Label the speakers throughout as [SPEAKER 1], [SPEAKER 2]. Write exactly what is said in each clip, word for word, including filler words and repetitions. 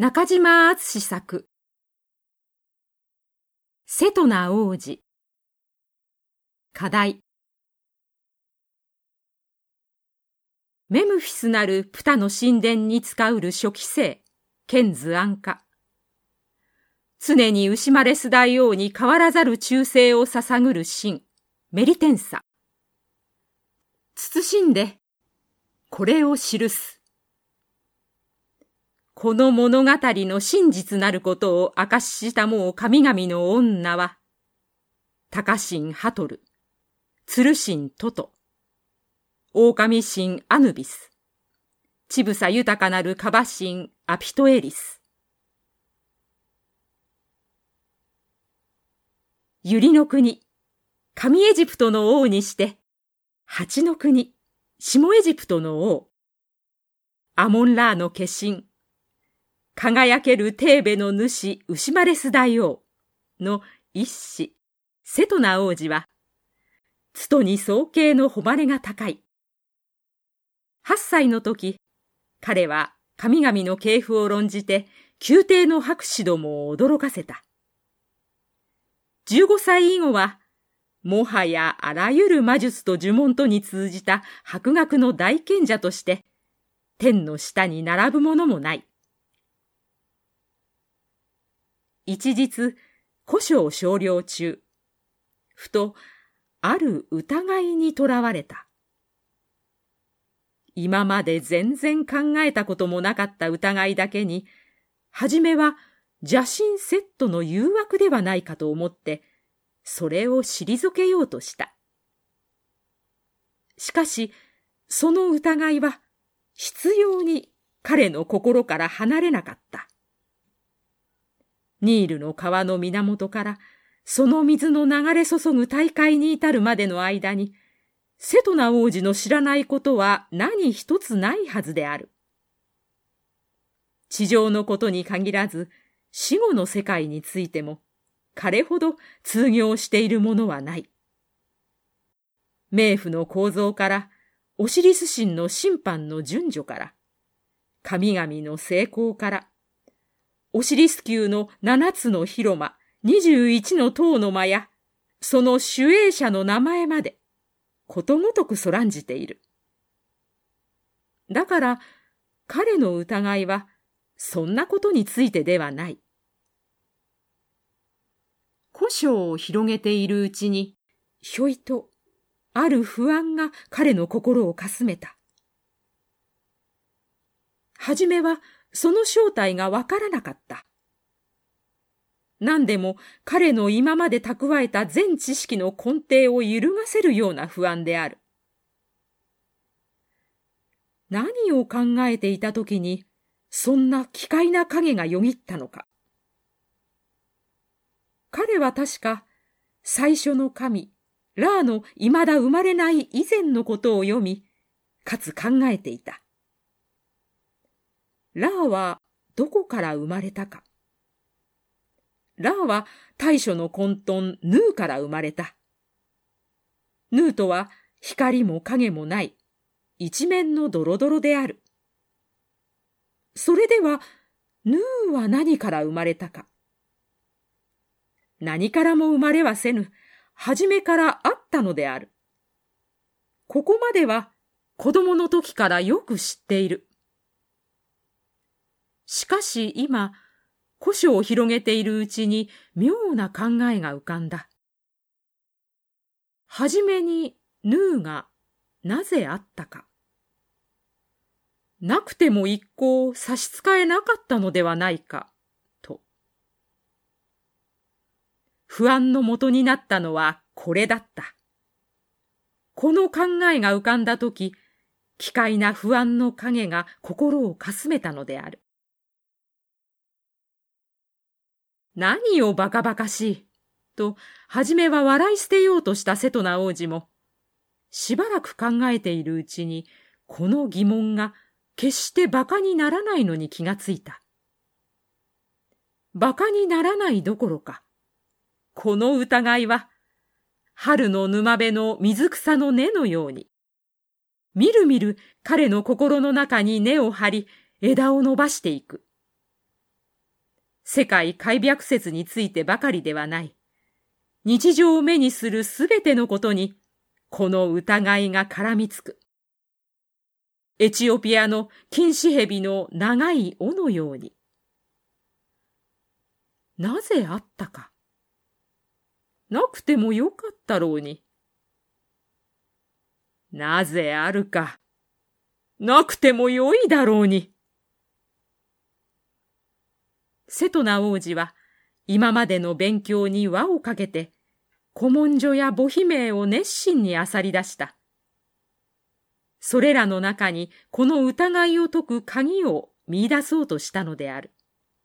[SPEAKER 1] 中島敦作瀬戸内王子課題メムフィスなるプタの神殿に仕うる初期生ケンズ安価常にウシマレス大王に変わらざる忠誠を捧ぐる神メリテンサ慎んでこれを記す。この物語の真実なることを証ししたもう神々の女は、高神ハトル、鶴神トト、狼神アヌビス、乳房豊かなるカバ神アピトエリス。ユリの国、上エジプトの王にして、八の国、下エジプトの王、アモンラーの化身、輝けるテーベの主ウシマレス大王の一子、瀬戸内王子は、つとに双慶の誉れが高い。八歳の時、彼は神々の系譜を論じて、宮廷の博士どもを驚かせた。十五歳以後は、もはやあらゆる魔術と呪文とに通じた博学の大賢者として、天の下に並ぶものもない。一日、古書を少量中、ふと、ある疑いにとらわれた。今まで全然考えたこともなかった疑いだけに、はじめは邪神セットの誘惑ではないかと思って、それを退けようとした。しかし、その疑いは、執拗に彼の心から離れなかった。ニールの川の源から、その水の流れ注ぐ大海に至るまでの間に、瀬戸内王子の知らないことは何一つないはずである。地上のことに限らず、死後の世界についても、彼ほど通行しているものはない。冥府の構造から、オシリス神の審判の順序から、神々の成功から、オシリス宮の七つの広間、二十一の塔の間や、その守衛者の名前まで、ことごとくそらんじている。だから、彼の疑いは、そんなことについてではない。古書を広げているうちに、ひょいと、ある不安が彼の心をかすめた。はじめは、その正体がわからなかった。何でも彼の今まで蓄えた全知識の根底を揺るがせるような不安である。何を考えていたときに、そんな奇怪な影がよぎったのか。彼は確か、最初の神、ラーの未だ生まれない以前のことを読み、かつ考えていた。ラーはどこから生まれたか。ラーは大初の混沌ヌーから生まれた。ヌーとは光も影もない一面のドロドロである。それではヌーは何から生まれたか。何からも生まれはせぬ、初めからあったのである。ここまでは子供の時からよく知っている。しかし今、古書を広げているうちに妙な考えが浮かんだ。はじめにヌーがなぜあったか。なくても一向差し支えなかったのではないか、と。不安の元になったのはこれだった。この考えが浮かんだとき、奇怪な不安の影が心をかすめたのである。何をバカバカしい、と、はじめは笑い捨てようとした瀬戸内王子も、しばらく考えているうちに、この疑問が決してバカにならないのに気がついた。バカにならないどころか、この疑いは、春の沼辺の水草の根のように、みるみる彼の心の中に根を張り、枝を伸ばしていく。 世界開闢説についてばかりではない。日常を目にするすべてのことに、この疑いが絡みつく。エチオピアの金糸蛇の長い尾のように。なぜあったか。なくてもよかったろうに。なぜあるか。なくてもよいだろうに。瀬戸内王子は今までの勉強に輪をかけて、古文書や母秘名を熱心に漁り出した。それらの中にこの疑いを解く鍵を見出そうとしたのである。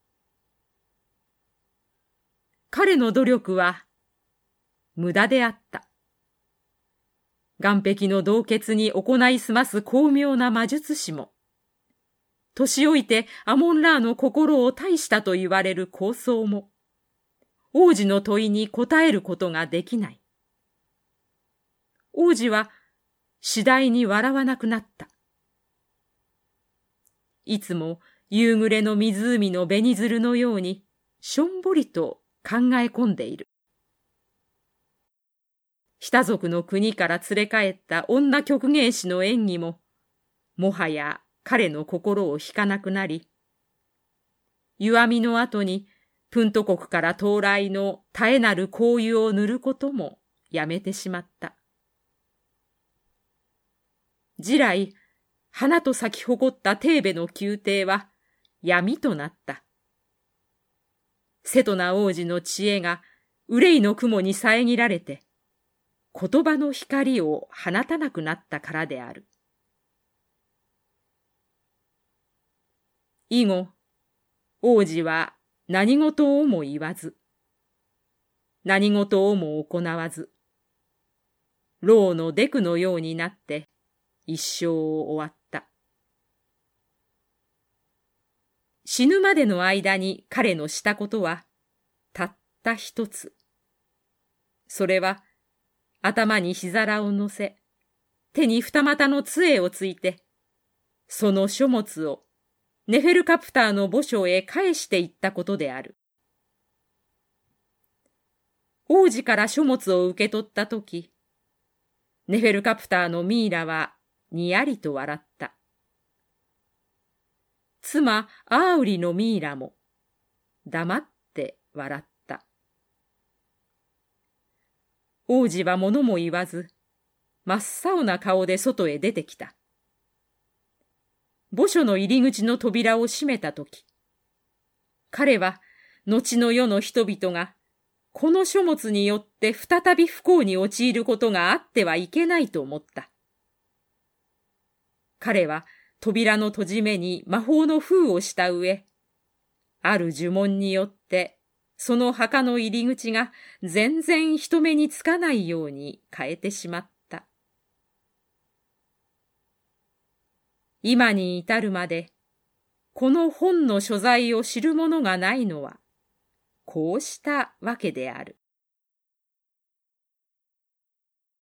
[SPEAKER 1] 彼の努力は無駄であった。岩壁の洞穴に行いすます巧妙な魔術師も、年老いてアモンラーの心を大したと言われる構想も、王子の問いに答えることができない。王子は次第に笑わなくなった。いつも夕暮れの湖の紅鶴のようにしょんぼりと考え込んでいる。下族の国から連れ帰った女曲芸師の演技も、もはや彼の心を引かなくなり、湯みの後にプント国から到来の絶えなる香油を塗ることもやめてしまった。地来、花と咲き誇ったテーベの宮廷は闇となった。瀬戸内王子の知恵が憂いの雲に遮られて、言葉の光を放たなくなったからである。以後、王子は何事をも言わず、何事をも行わず、蝋のデクのようになって一生を終わった。死ぬまでの間に彼のしたことはたった一つ。それは頭に火皿を乗せ、手に二股の杖をついて、その書物をネフェルカプターの墓所へ返していったことである。王子から書物を受け取ったとき、ネフェルカプターのミイラはにやりと笑った。妻アーウリのミイラも黙って笑った。王子は物も言わず、真っ青な顔で外へ出てきた。墓所の入り口の扉を閉めたとき、彼は後の世の人々がこの書物によって再び不幸に陥ることがあってはいけないと思った。彼は扉の閉じ目に魔法の封をした上、ある呪文によってその墓の入り口が全然人目につかないように変えてしまった。今に至るまで、この本の所在を知る者がないのは、こうしたわけである。